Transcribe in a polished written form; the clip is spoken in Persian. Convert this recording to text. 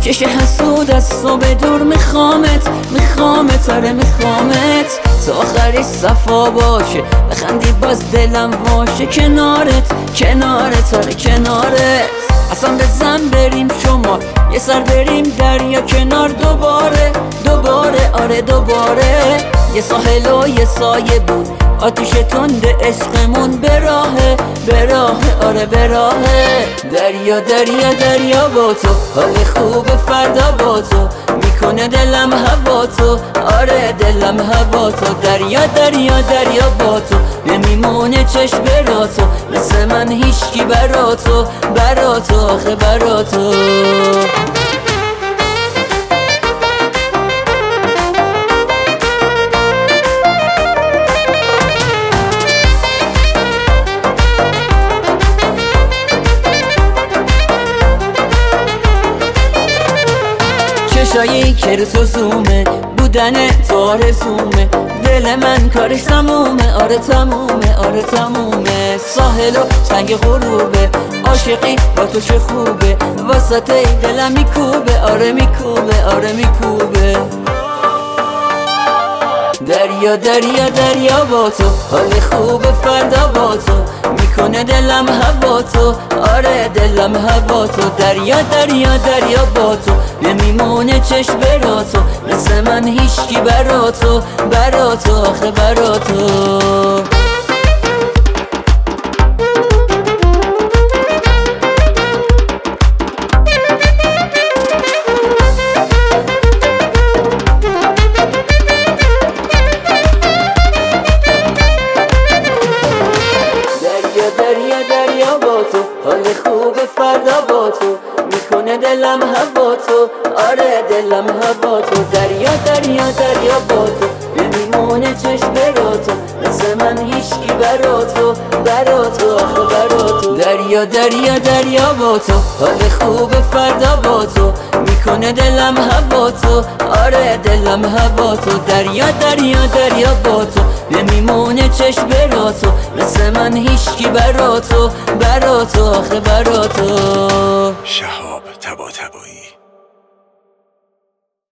چش حسود از صبح دور میخوامت آره میخوامت تا آخری صفا باشه بخندی باز دلم باشه کنارت آره کنارت اصلا بزن بریم شما یه سر بریم دریا کنار دوباره آره دوباره یه ساحل و یه سایه بود آتیش تند عشقمون به راهه آره به راهه دریا با تو حال خوب فردا با تو میکنه دلم هوا تو آره دلم هوا تو دریا با تو نمیمونه چشم برا تو مثل من هیچکی برا تو آخه برا تو چشایی که تو زومه بودن تو آرزومه دل من کارش تمومه آره تمومه ساحل و سنگ غروبه عاشقی با تو چه خوبه وسط دلم میکوبه آره میکوبه دریا با تو حال خوب فردا با تو میکنه دلم هوا تو آره دلم هوا تو دریا با تو نمیمونه چشم برا تو مثل من هیچکی برا تو آخه برا تو دریا با تو حال خوب فردا با تو میکنه دلم هوا تو آره دلم هوا تو دریا با تو نمیمونه چشم برا تو مثل من هیچکی برا تو آخه برا تو دریا با تو حال خوب فردا با تو میکنه دلم هوا تو آره دلم هوا تو دریا با تو نمیمونه چشم برا تو مثل من هیچکی برا تو آخه برا تو شهاب طباطبایی